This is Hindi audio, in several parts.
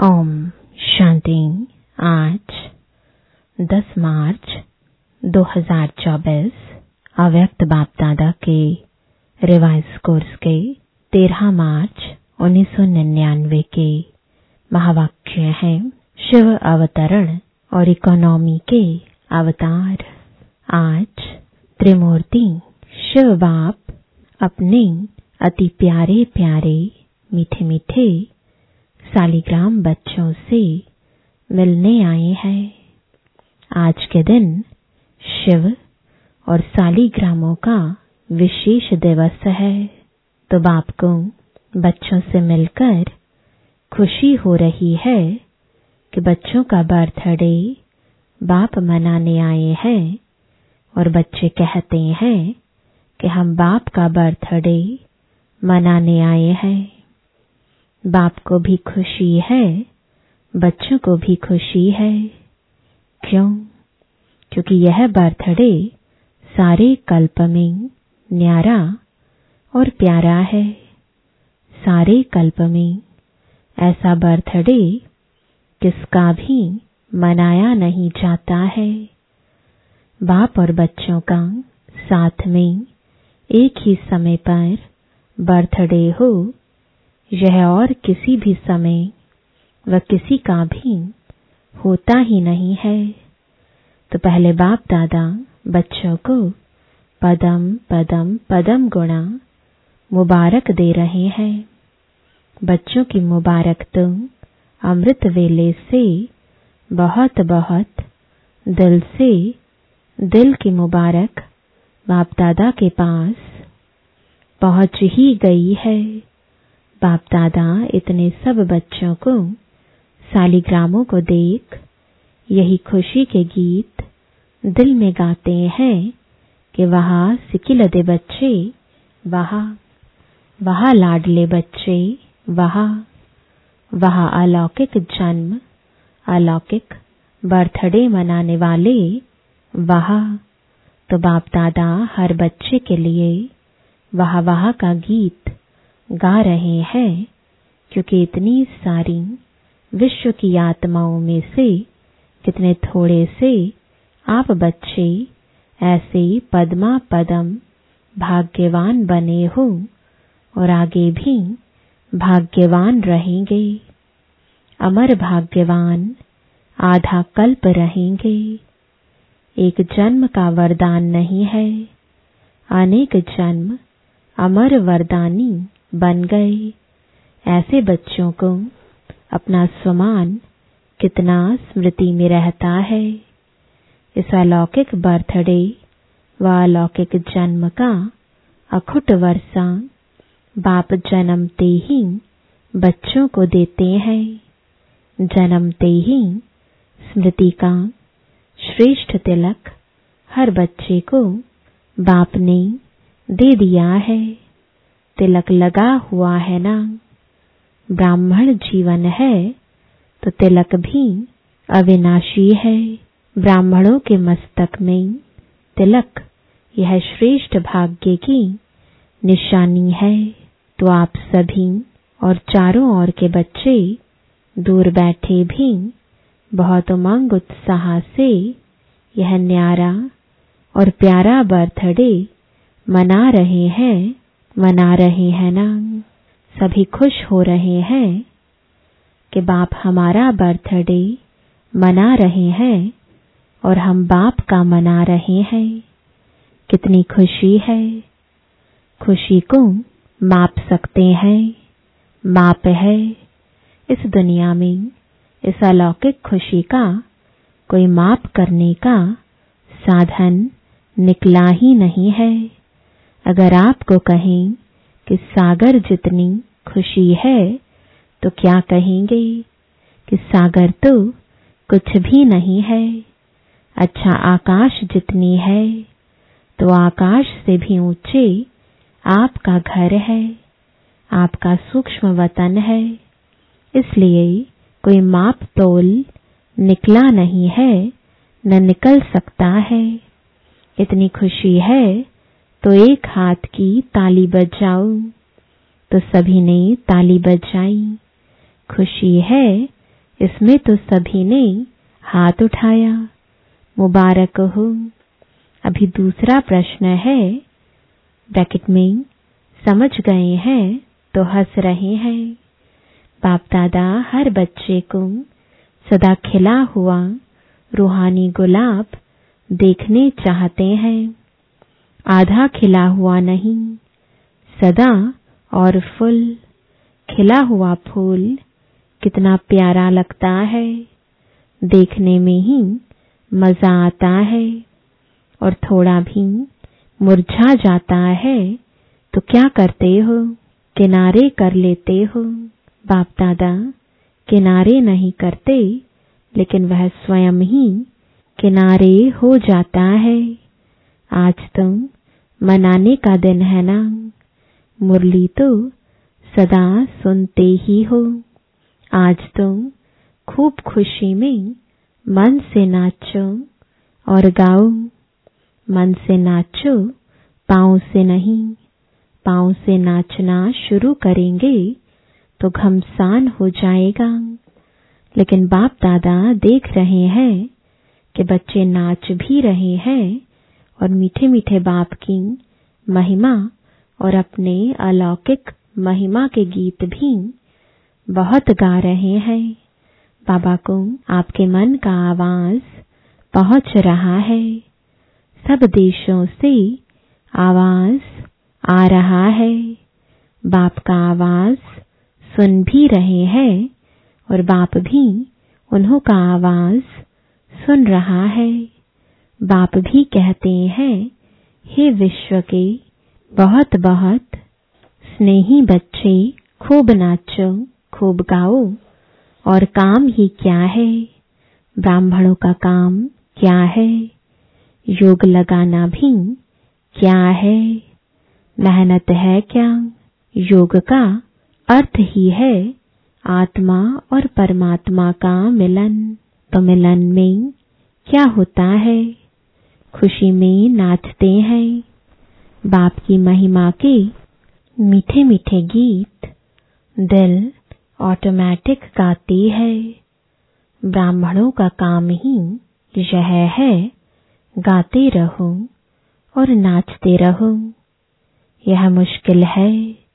ओम शांति। आज 10 मार्च 2024 अव्यक्त बाप दादा के रिवाइज कोर्स के 13 मार्च 1999 के महावाक्य हैं। शिव अवतरण और इकोनॉमी के अवतार। आज त्रिमूर्ति शिव बाप अपने अति प्यारे प्यारे मीठे मीठे सालिग्राम बच्चों से मिलने आए हैं। आज के दिन शिव और सालिग्रामों का विशेष दिवस है, तो बाप को बच्चों से मिलकर खुशी हो रही है कि बच्चों का बर्थडे बाप मनाने आए हैं। और बच्चे कहते हैं कि हम बाप का बर्थडे मनाने आए हैं। बाप को भी खुशी है, बच्चों को भी खुशी है। क्यों? क्योंकि यह बर्थडे सारे कल्प में न्यारा और प्यारा है। सारे कल्प में ऐसा बर्थडे किसका भी मनाया नहीं जाता है। बाप और बच्चों का साथ में एक ही समय पर बर्थडे हो, यह और किसी भी समय व किसी का भी होता ही नहीं है। तो पहले बाप दादा बच्चों को पदम पदम पदम गुणा मुबारक दे रहे हैं। बच्चों की मुबारक तो अमृत वेले से बहुत बहुत दिल से दिल की मुबारक बाप दादा के पास पहुंच ही गई है। बाप दादा इतने सब बच्चों को सालिग्रामों को देख यही खुशी के गीत दिल में गाते हैं कि वहाँ सिकिलदे बच्चे, वहाँ लाडले बच्चे, वहाँ अलौकिक जन्म, अलौकिक बर्थडे मनाने वाले वहाँ। तो बाप दादा हर बच्चे के लिए वहाँ का गीत गा रहे हैं, क्योंकि इतनी सारी विश्व की आत्माओं में से कितने थोड़े से आप बच्चे ऐसे पद्मा पदम भाग्यवान बने हो और आगे भी भाग्यवान रहेंगे। अमर भाग्यवान आधा कल्प रहेंगे। एक जन्म का वरदान नहीं है, अनेक जन्म अमर वरदानी बन गए। ऐसे बच्चों को अपना स्वमान कितना स्मृति में रहता है। इस अलौकिक बर्थडे व अलौकिक जन्म का अखुट वर्षा बाप जन्मते ही बच्चों को देते हैं। जन्मते ही स्मृति का श्रेष्ठ तिलक हर बच्चे को बाप ने दे दिया है। तिलक लगा हुआ है ना। ब्राह्मण जीवन है तो तिलक भी अविनाशी है। ब्राह्मणों के मस्तक में तिलक यह श्रेष्ठ भाग्य की निशानी है। तो आप सभी और चारों ओर के बच्चे दूर बैठे भी बहुत उमंग उत्साह से यह न्यारा और प्यारा बर्थडे मना रहे हैं ना। सभी खुश हो रहे हैं कि बाप हमारा बर्थडे मना रहे हैं और हम बाप का मना रहे हैं। कितनी खुशी है। खुशी को माप सकते हैं, माप है। इस दुनिया में इस अलौकिक खुशी का कोई माप करने का साधन निकला ही नहीं है। अगर आपको कहें कि सागर जितनी खुशी है तो क्या कहेंगे कि सागर तो कुछ भी नहीं है। अच्छा, आकाश जितनी है तो आकाश से भी ऊंचे आपका घर है, आपका सूक्ष्म वतन है। इसलिए कोई माप तोल निकला नहीं है, न निकल सकता है। इतनी खुशी है तो एक हाथ की ताली बजाओ। तो सभी ने ताली बजाई। खुशी है इसमें तो सभी ने हाथ उठाया। मुबारक हो। अभी दूसरा प्रश्न है, ब्रैकेट में समझ गए हैं तो हंस रहे हैं। बाप दादा हर बच्चे को सदा खिला हुआ रूहानी गुलाब देखने चाहते हैं, आधा खिला हुआ नहीं, सदा और फुल खिला हुआ फूल कितना प्यारा लगता है, देखने में ही मजा आता है। और थोड़ा भी मुरझा जाता है तो क्या करते हो? किनारे कर लेते हो। बाप दादा किनारे नहीं करते, लेकिन वह स्वयं ही किनारे हो जाता है। आज तो मनाने का दिन है ना, मुरली तो सदा सुनते ही हो। आज तुम खूब खुशी में मन से नाचो और गाओ। मन से नाचो, पाँव से नहीं। पाँव से नाचना शुरू करेंगे तो घमसान हो जाएगा। लेकिन बाप दादा देख रहे हैं कि बच्चे नाच भी रहे हैं और मीठे मीठे बाप की महिमा और अपने अलौकिक महिमा के गीत भी बहुत गा रहे हैं। बाबा को आपके मन का आवाज पहुंच रहा है। सब देशों से आवाज आ रहा है। बाप का आवाज सुन भी रहे हैं और बाप भी उन्हों का आवाज सुन रहा है। बाप भी कहते हैं, हे विश्व के बहुत बहुत स्नेही बच्चे, खूब नाचो, खूब गाओ। और काम ही क्या है? ब्राह्मणों का काम क्या है? योग लगाना भी क्या है? मेहनत है क्या? योग का अर्थ ही है आत्मा और परमात्मा का मिलन। तो मिलन में क्या होता है? खुशी में नाचते हैं। बाप की महिमा के मीठे मीठे गीत दिल ऑटोमेटिक गाती है। ब्राह्मणों का काम ही यह है, गाते रहो और नाचते रहो। यह मुश्किल है,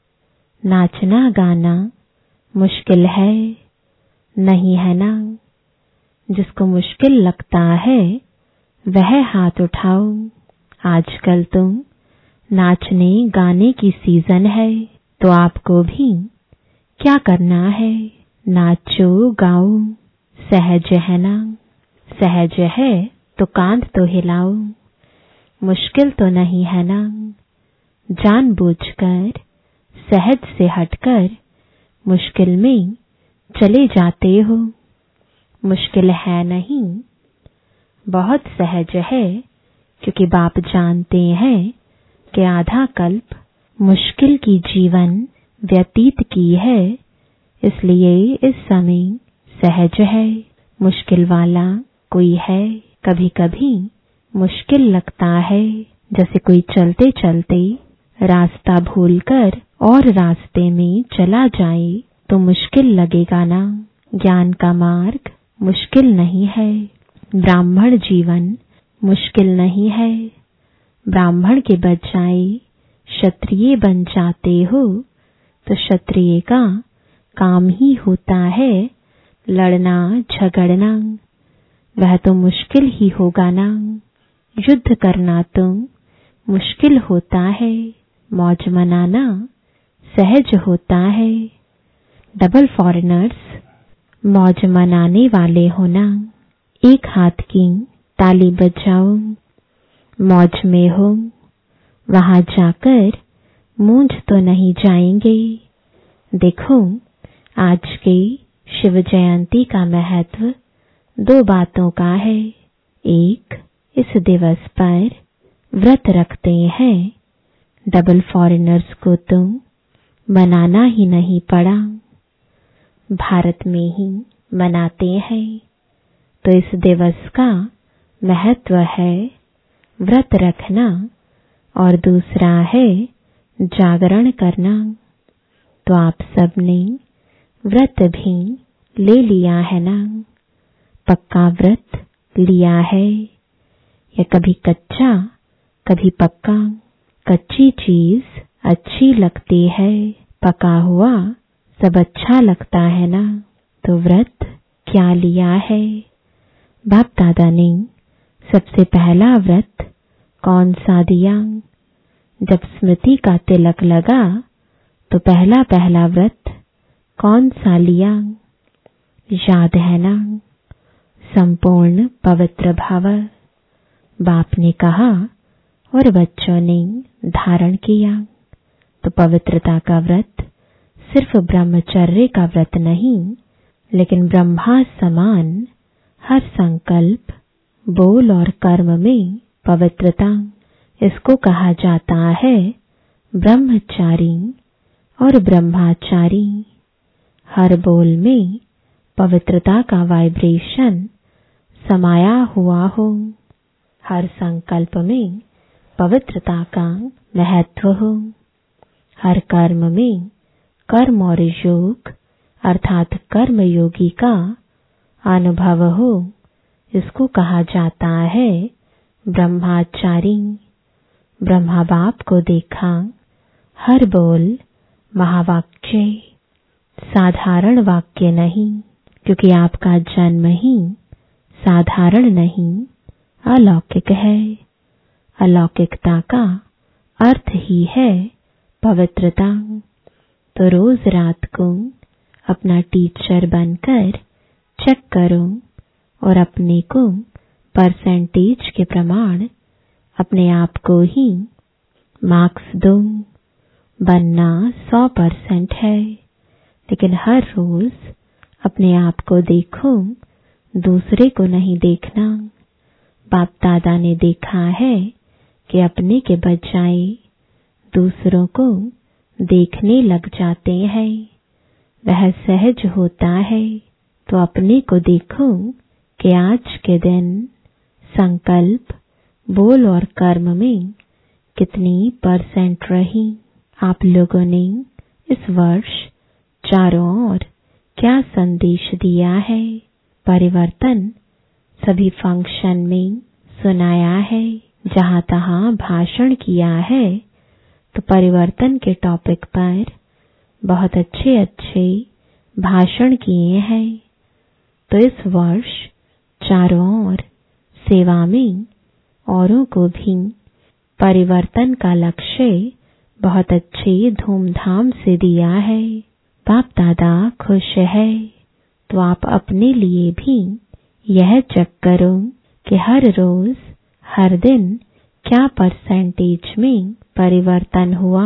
नाचना गाना मुश्किल है, नहीं है ना? जिसको मुश्किल लगता है वह हाथ उठाओ। आजकल तो नाचने गाने की सीजन है, तो आपको भी क्या करना है? नाचो गाओ। सहज है ना? सहज है तो कांध तो हिलाओ। मुश्किल तो नहीं है ना? जानबूझकर सहज से हटकर मुश्किल में चले जाते हो। मुश्किल है नहीं, बहुत सहज है, क्योंकि बाप जानते हैं कि आधा कल्प मुश्किल की जीवन व्यतीत की है, इसलिए इस समय सहज है। मुश्किल वाला कोई है? कभी कभी मुश्किल लगता है, जैसे कोई चलते चलते रास्ता भूलकर और रास्ते में चला जाए तो मुश्किल लगेगा ना? ज्ञान का मार्ग मुश्किल नहीं है। ब्राह्मण जीवन मुश्किल नहीं है। ब्राह्मण के बजाय क्षत्रिय बन जाते हो तो क्षत्रिय का काम ही होता है लड़ना झगड़ना। वह तो मुश्किल ही होगा ना? युद्ध करना तो मुश्किल होता है, मौज मनाना सहज होता है। डबल फॉरेनर्स मौज मनाने वाले होना। एक हाथ की ताली बजाओ, मौज में हो। वहां जाकर मूंझ तो नहीं जाएंगे। देखो, आज के शिव जयंती का महत्व 2 बातों का है। एक, इस दिवस पर व्रत रखते हैं। डबल फॉरेनर्स को तो मनाना ही नहीं पड़ा, भारत में ही मनाते हैं। तो इस दिवस का महत्व है व्रत रखना और दूसरा है जागरण करना। तो आप सबने व्रत भी ले लिया है ना, पक्का व्रत लिया है, या कभी कच्चा कभी पक्का। कच्ची चीज अच्छी लगती है, पका हुआ सब अच्छा लगता है ना, तो व्रत क्या लिया है। बाप दादा ने सबसे पहला व्रत कौन सा दिया। जब स्मृति का तिलक लगा तो पहला पहला व्रत कौन सा लिया, याद है ना, संपूर्ण पवित्र भव। बाप ने कहा और बच्चों ने धारण किया। तो पवित्रता का व्रत सिर्फ ब्रह्मचर्य का व्रत नहीं, लेकिन ब्रह्मा समान हर संकल्प, बोल और कर्म में पवित्रता, इसको कहा जाता है ब्रह्मचारी और ब्रह्माचारी। हर बोल में पवित्रता का वाइब्रेशन समाया हुआ हो, हर संकल्प में पवित्रता का महत्व हो, हर कर्म में कर्म और योग अर्थात कर्म योगी का अनुभव हो, इसको कहा जाता है ब्रह्माचारी। ब्रह्मा बाप को देखा, हर बोल महावाक्य, साधारण वाक्य नहीं, क्योंकि आपका जन्म ही साधारण नहीं अलौकिक है। अलौकिकता का अर्थ ही है पवित्रता। तो रोज रात को अपना टीचर बनकर चेक करो और अपने को परसेंटेज के प्रमाण अपने आप को ही मार्क्स दो। बनना 100% है, लेकिन हर रोज अपने आप को देखो, दूसरे को नहीं देखना। बाप दादा ने देखा है कि अपने के बजाय दूसरों को देखने लग जाते हैं, वह सहज होता है। तो अपने को देखो कि आज के दिन संकल्प, बोल और कर्म में कितनी परसेंट रही। आप लोगों ने इस वर्ष चारों ओर क्या संदेश दिया है। परिवर्तन सभी फंक्शन में सुनाया है, जहां तहां भाषण किया है। तो परिवर्तन के टॉपिक पर बहुत अच्छे अच्छे भाषण किए हैं। तो इस वर्ष चारों ओर सेवा में औरों को भी परिवर्तन का लक्ष्य बहुत अच्छे धूमधाम से दिया है। बाप दादा खुश है। तो आप अपने लिए भी यह चेक करो कि हर रोज हर दिन क्या परसेंटेज में परिवर्तन हुआ।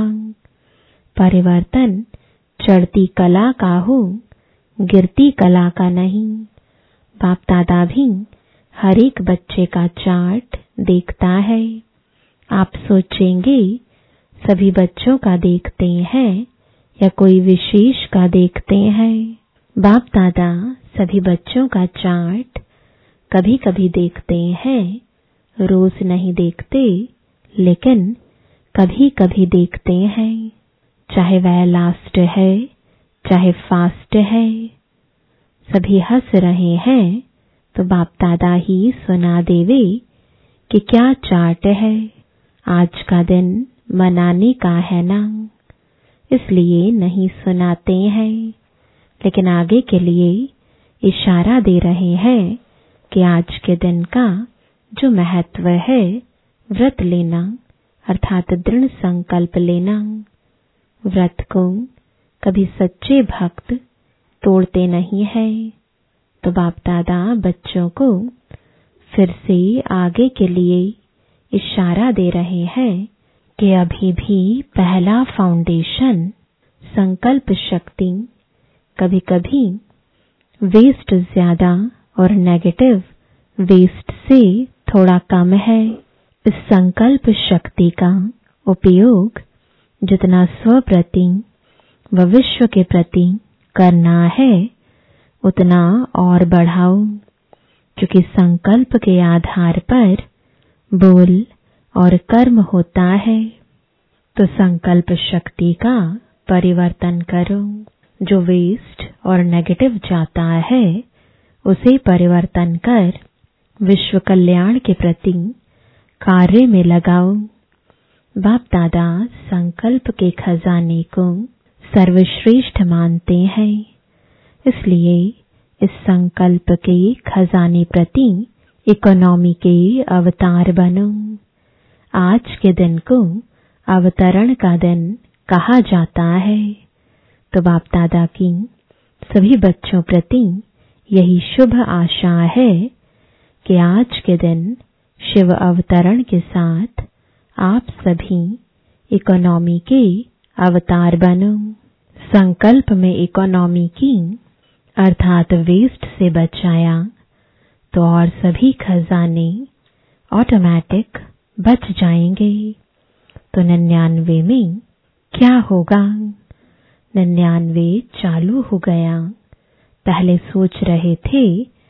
परिवर्तन चढ़ती कला का हो, गिरती कला का नहीं। बाप दादा भी हर एक बच्चे का चार्ट देखता है। आप सोचेंगे सभी बच्चों का देखते हैं या कोई विशेष का देखते हैं। बाप दादा सभी बच्चों का चार्ट कभी कभी देखते हैं, रोज नहीं देखते, लेकिन कभी कभी देखते हैं। चाहे वह लास्ट है, चाहे फास्ट है, सभी हंस रहे हैं तो बाप दादा ही सुना देवे कि क्या चार्ट है। आज का दिन मनाने का है ना, इसलिए नहीं सुनाते हैं, लेकिन आगे के लिए इशारा दे रहे हैं कि आज के दिन का जो महत्व है, व्रत लेना अर्थात दृढ़ संकल्प लेना। व्रत को कभी सच्चे भक्त तोड़ते नहीं है। तो बाप दादा बच्चों को फिर से आगे के लिए इशारा दे रहे हैं कि अभी भी पहला फाउंडेशन संकल्प शक्ति कभी कभी वेस्ट ज्यादा और नेगेटिव वेस्ट से थोड़ा कम है। इस संकल्प शक्ति का उपयोग जितना स्व प्रति व विश्व के प्रति करना है उतना और बढ़ाओ, क्योंकि संकल्प के आधार पर बोल और कर्म होता है। तो संकल्प शक्ति का परिवर्तन करो। जो वेस्ट और नेगेटिव जाता है उसे परिवर्तन कर विश्व कल्याण के प्रति कार्य में लगाओ। बाप दादा संकल्प के खजाने को सर्वश्रेष्ठ मानते हैं, इसलिए इस संकल्प के खजाने प्रति इकोनॉमी के अवतार बनो। आज के दिन को अवतरण का दिन कहा जाता है, तो बाप दादा की सभी बच्चों प्रति यही शुभ आशा है कि आज के दिन शिव अवतरण के साथ आप सभी इकोनॉमी के अवतार बनो। संकल्प में इकोनॉमी की अर्थात वेस्ट से बचाया तो और सभी खजाने ऑटोमेटिक बच जाएंगे। तो 99 में क्या होगा? 99 चालू हो गया। पहले सोच रहे थे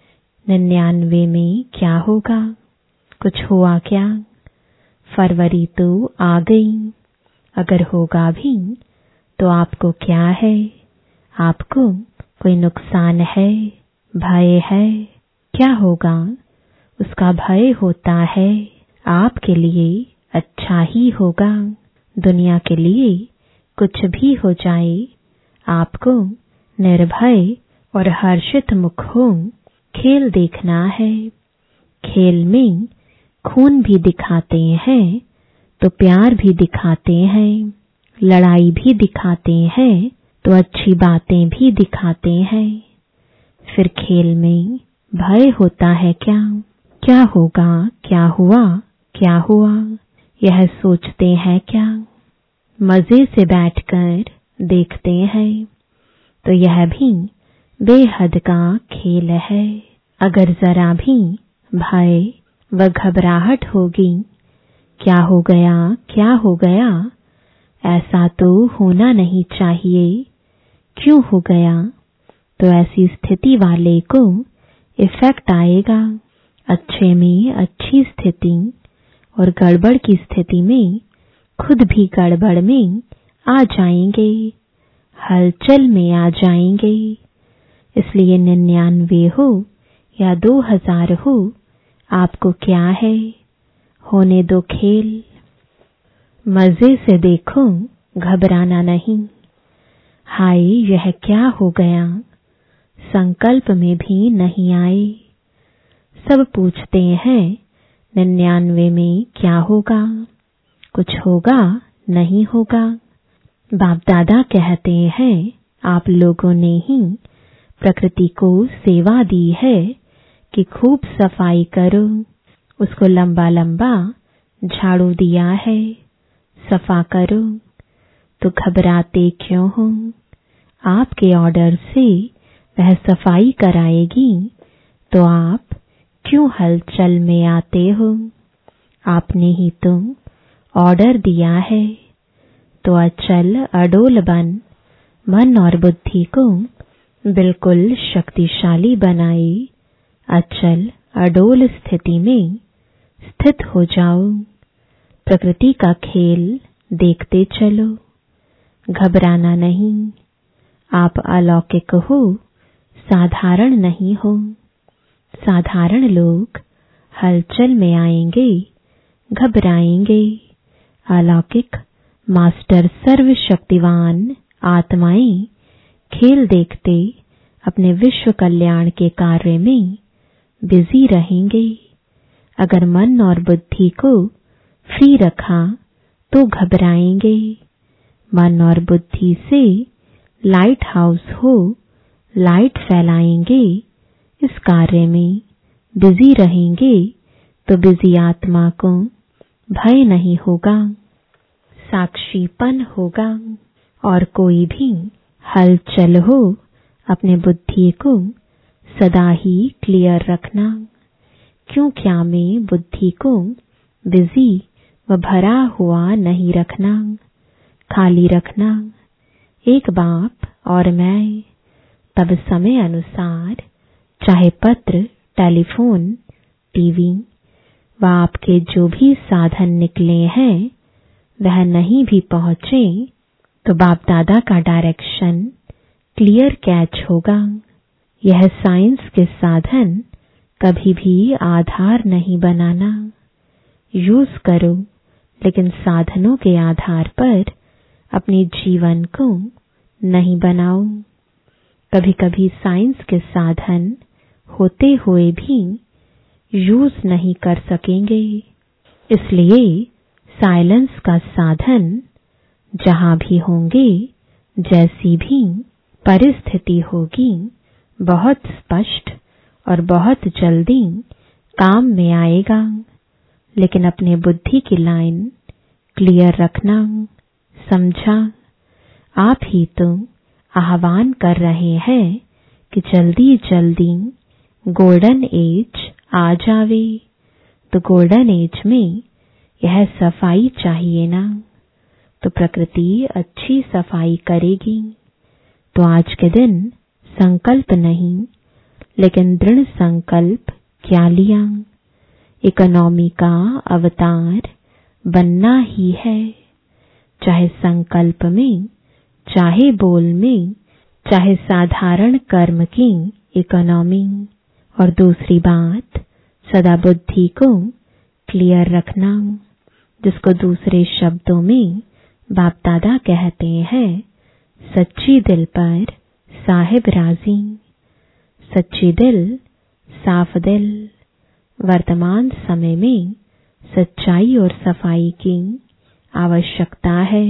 99 में क्या होगा, कुछ हुआ क्या? फरवरी तो आ गई। अगर होगा भी तो आपको क्या है? आपको कोई नुकसान है, भय है? क्या होगा? उसका भय होता है आपके लिए अच्छा ही होगा। दुनिया के लिए कुछ भी हो जाए, आपको निर्भय और हर्षित मुख हो खेल देखना है। खेल में खून भी दिखाते हैं तो प्यार भी दिखाते हैं, लड़ाई भी दिखाते हैं तो अच्छी बातें भी दिखाते हैं। फिर खेल में भय होता है क्या? क्या होगा, क्या हुआ, क्या हुआ, यह सोचते हैं क्या? मजे से बैठकर देखते हैं तो यह भी बेहद का खेल है। अगर जरा भी भय व घबराहट होगी, क्या हो गया, क्या हो गया, ऐसा तो होना नहीं चाहिए, क्यों हो गया, तो ऐसी स्थिति वाले को इफेक्ट आएगा। अच्छे में अच्छी स्थिति और गड़बड़ की स्थिति में खुद भी गड़बड़ में आ जाएंगे, हलचल में आ जाएंगे। इसलिए 99 हो या 2000 हो, आपको क्या है, होने दो खेल। मजे से देखो, घबराना नहीं। हाय यह क्या हो गया, संकल्प में भी नहीं आए। सब पूछते हैं 99 में क्या होगा, कुछ होगा नहीं होगा। बाप दादा कहते हैं आप लोगों ने ही प्रकृति को सेवा दी है कि खूब सफाई करो, उसको लंबा लंबा झाड़ू दिया है, सफा करो। तो घबराते क्यों हो? आपके ऑर्डर से वह सफाई कराएगी तो आप क्यों हलचल में आते हो? आपने ही तो ऑर्डर दिया है। तो अचल अडोल बन मन और बुद्धि को बिल्कुल शक्तिशाली बनाए। अचल अडोल स्थिति में स्थित हो जाओ। प्रकृति का खेल देखते चलो, घबराना नहीं। आप अलौकिक हो, साधारण नहीं हो। साधारण लोग हलचल में आएंगे, घबराएंगे। अलौकिक मास्टर सर्वशक्तिवान आत्माएं खेल देखते अपने विश्व कल्याण के कार्य में बिजी रहेंगे। अगर मन और बुद्धि को फ्री रखा तो घबराएंगे। मन और बुद्धि से लाइट हाउस हो, लाइट फैलाएंगे। इस कार्य में बिजी रहेंगे तो बिजी आत्मा को भय नहीं होगा, साक्षीपन होगा। और कोई भी हलचल हो, अपने बुद्धि को सदा ही क्लियर रखना। क्यों क्या में बुद्धि को बिजी व भरा हुआ नहीं रखना, खाली रखना। एक बाप और मैं, तब समय अनुसार चाहे पत्र, टेलीफोन, टीवी व आपके जो भी साधन निकले हैं वह नहीं भी पहुंचे तो बाप दादा का डायरेक्शन क्लियर कैच होगा। यह साइंस के साधन कभी भी आधार नहीं बनाना। यूज करो, लेकिन साधनों के आधार पर अपने जीवन को नहीं बनाओ। कभी कभी साइंस के साधन होते हुए भी यूज नहीं कर सकेंगे। इसलिए साइलेंस का साधन जहां भी होंगे, जैसी भी परिस्थिति होगी, बहुत स्पष्ट और बहुत जल्दी काम में आएगा। लेकिन अपने बुद्धि की लाइन क्लियर रखना। समझा? आप ही तो आह्वान कर रहे हैं कि जल्दी जल्दी गोल्डन एज आ जावे। तो गोल्डन एज में यह सफाई चाहिए ना, तो प्रकृति अच्छी सफाई करेगी। तो आज के दिन संकल्प नहीं, लेकिन दृढ़ संकल्प क्या लिया? इकोनॉमी का अवतार बनना ही है। चाहे संकल्प में, चाहे बोल में, चाहे साधारण कर्म की इकोनॉमी। और दूसरी बात, सदा बुद्धि को क्लियर रखना, जिसको दूसरे शब्दों में बाप दादा कहते हैं सच्ची दिल पर साहिब राजी। सच्ची दिल, साफ दिल। वर्तमान समय में सच्चाई और सफाई की आवश्यकता है।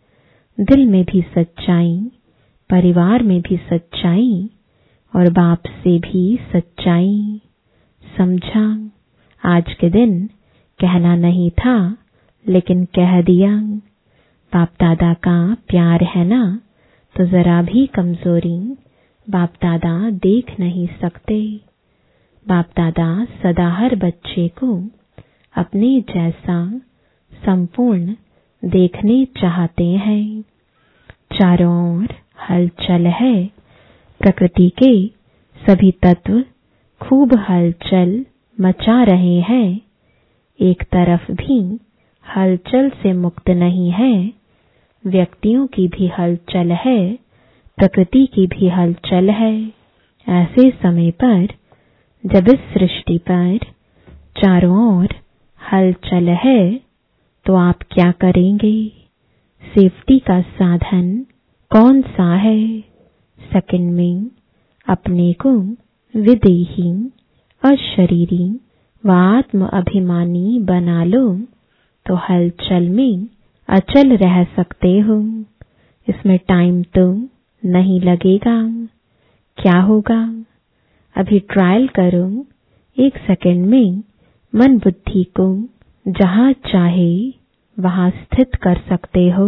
दिल में भी सच्चाई, परिवार में भी सच्चाई और बाप से भी सच्चाई। समझा? आज के दिन कहना नहीं था, लेकिन कह दिया। बाप दादा का प्यार है ना, तो जरा भी कमजोरी बाप दादा देख नहीं सकते। बाप दादा सदा हर बच्चे को अपने जैसा संपूर्ण देखने चाहते हैं। चारों ओर हलचल है। प्रकृति के सभी तत्व खूब हलचल मचा रहे हैं। एक तरफ भी हलचल से मुक्त नहीं है। व्यक्तियों की भी हलचल है, प्रकृति की भी हलचल है। ऐसे समय पर जब इस सृष्टि पर चारों ओर हलचल है, तो आप क्या करेंगे? सेफ्टी का साधन कौन सा है? सेकंड में अपने को विदेही, अशरीरी व आत्म अभिमानी बना लो, तो हलचल में अचल रह सकते हो। इसमें टाइम तो नहीं लगेगा। क्या होगा? अभी ट्रायल करो। 1 सेकंड में मन बुद्धि को जहां चाहे वहां स्थित कर सकते हो।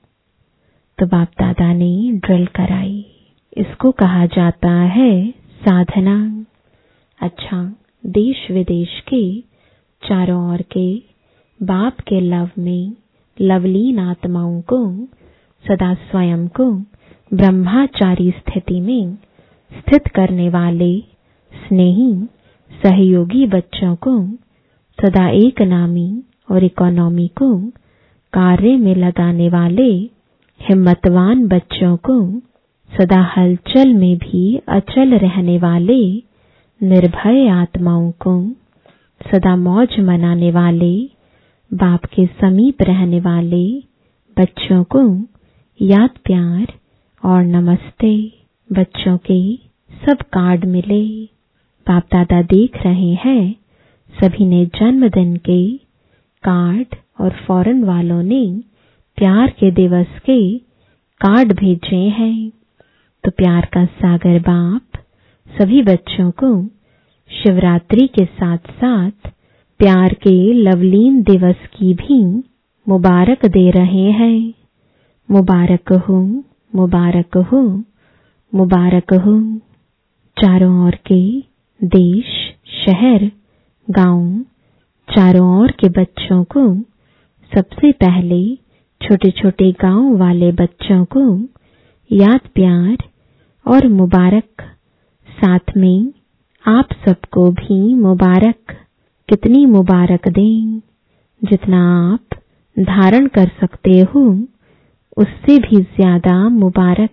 तो बाप दादा ने ड्रिल कराई। इसको कहा जाता है साधना। अच्छा, देश विदेश के चारों ओर के बाप के लव में लवलीन आत्माओं को सदा स्वयं को ब्रह्माचारी स्थिति में स्थित करने वाले स्नेही सहयोगी बच्चों को, सदा एक नामी और इकोनॉमी को कार्य में लगाने वाले हिम्मतवान बच्चों को, सदा हलचल में भी अचल रहने वाले निर्भय आत्माओं को, सदा मौज मनाने वाले बाप के समीप रहने वाले बच्चों को याद, प्यार और नमस्ते। बच्चों के सब कार्ड मिले। बाप दादा देख रहे हैं सभी ने जन्मदिन के कार्ड और फॉरेन वालों ने प्यार के दिवस के कार्ड भेजे हैं। तो प्यार का सागर बाप सभी बच्चों को शिवरात्रि के साथ साथ प्यार के लवलीन दिवस की भी मुबारक दे रहे हैं। मुबारक हो, मुबारक हो, मुबारक हो। चारों ओर के देश, शहर, गांव, चारों ओर के बच्चों को, सबसे पहले छोटे छोटे गांव वाले बच्चों को याद, प्यार और मुबारक। साथ में आप सबको भी मुबारक। कितनी मुबारक दें? जितना आप धारण कर सकते हो, उससे भी ज्यादा मुबारक।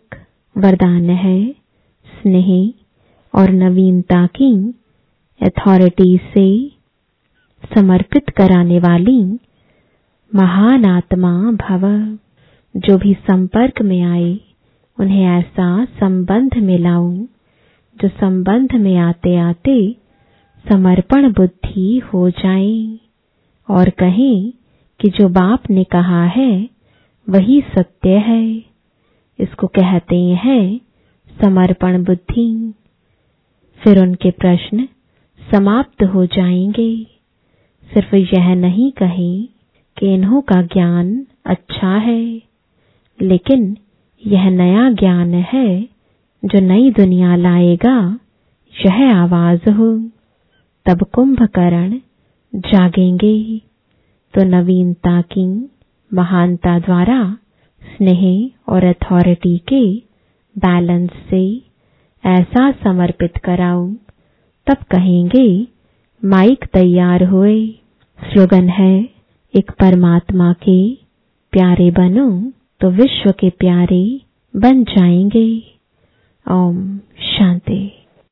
वरदान है स्नेह और नवीनता की अथॉरिटी से समर्पित कराने वाली महान आत्मा भव। जो भी संपर्क में आए उन्हें ऐसा संबंध में लाऊं जो संबंध में आते आते समर्पण बुद्धि हो जाए और कहें कि जो बाप ने कहा है वही सत्य है। इसको कहते हैं समर्पण बुद्धि। फिर उनके प्रश्न समाप्त हो जाएंगे। सिर्फ यह नहीं कहें कि इन्हों का ज्ञान अच्छा है, लेकिन यह नया ज्ञान है जो नई दुनिया लाएगा, यह आवाज हो। तब कुंभकर्ण जागेंगे तो नवीनता की महानता द्वारा स्नेह और अथॉरिटी के बैलेंस से ऐसा समर्पित कराऊं, तब कहेंगे माइक तैयार हुए। स्लोगन है एक परमात्मा के प्यारे बनो तो विश्व के प्यारे बन जाएंगे। ओम शांति।